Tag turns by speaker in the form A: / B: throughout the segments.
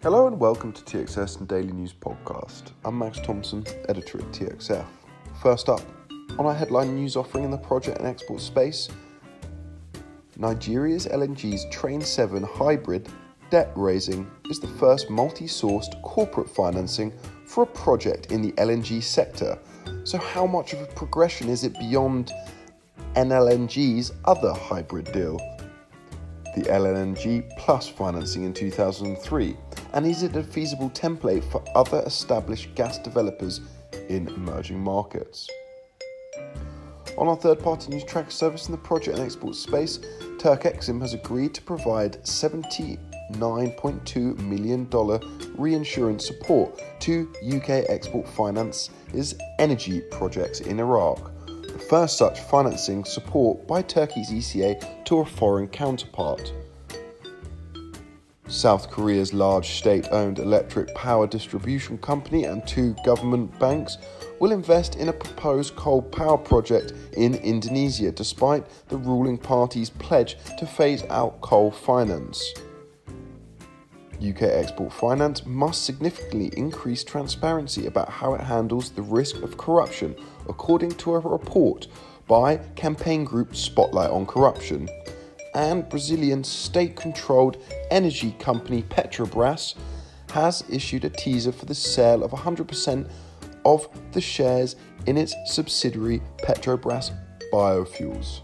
A: Hello and welcome to TXS and Daily News Podcast. I'm Max Thompson, editor at TXF. First up, on our headline news offering in the project and export space, Nigeria's LNG's Train 7 hybrid debt raising is the first multi-sourced corporate financing for a project in the LNG sector. So how much of a progression is it beyond NLNG's other hybrid deal, the LNG Plus financing in 2003, and is it a feasible template for other established gas developers in emerging markets? On our third-party news tracker service in the project and export space, Turkexim has agreed to provide $79.2 million reinsurance support to UK Export Finance's energy projects in Iraq, the first such financing support by Turkey's ECA to a foreign counterpart. South Korea's large state-owned electric power distribution company and two government banks will invest in a proposed coal power project in Indonesia despite the ruling party's pledge to phase out coal finance. UK Export Finance must significantly increase transparency about how it handles the risk of corruption, according to a report by campaign group Spotlight on Corruption. And Brazilian state-controlled energy company Petrobras has issued a teaser for the sale of 100% of the shares in its subsidiary Petrobras Biofuels.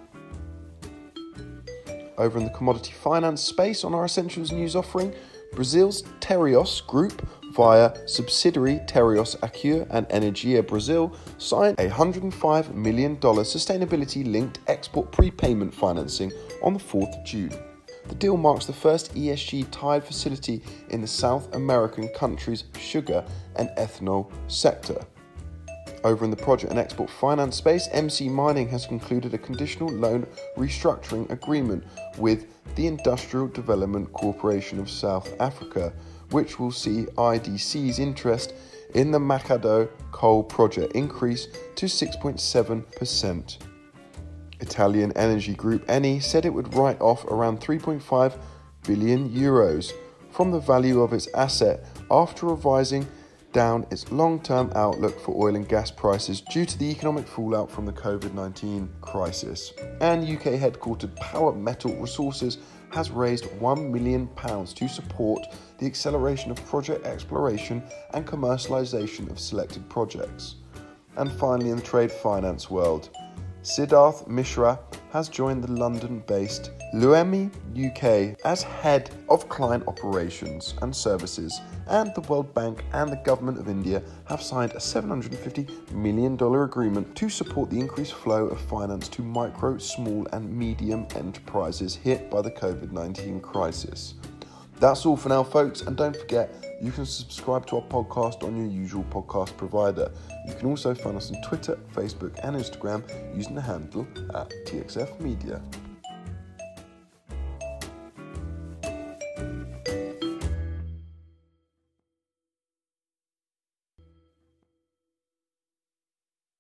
A: Over in the commodity finance space on our Essentials news offering, Brazil's Tereos Group, via subsidiary Tereos Acua and Energia Brazil, signed a $105 million sustainability-linked export prepayment financing on the 4th of June. The deal marks the first ESG-tied facility in the South American country's sugar and ethanol sector. Over in the project and export finance space, MC Mining has concluded a conditional loan restructuring agreement with the Industrial Development Corporation of South Africa, which will see IDC's interest in the Macadô coal project increase to 6.7%. Italian energy group Eni said it would write off around 3.5 billion euros from the value of its asset after revising down its long-term outlook for oil and gas prices due to the economic fallout from the COVID-19 crisis. And UK-headquartered Power Metal Resources has raised £1 million to support the acceleration of project exploration and commercialisation of selected projects. And finally, in the trade finance world, Siddharth Mishra has joined the London-based Luemi UK as head of client operations and services, and the World Bank and the Government of India have signed a $750 million agreement to support the increased flow of finance to micro, small and medium enterprises hit by the COVID-19 crisis. That's all for now, folks, and don't forget, you can subscribe to our podcast on your usual podcast provider. You can also find us on Twitter, Facebook and Instagram using the handle @TXF Media.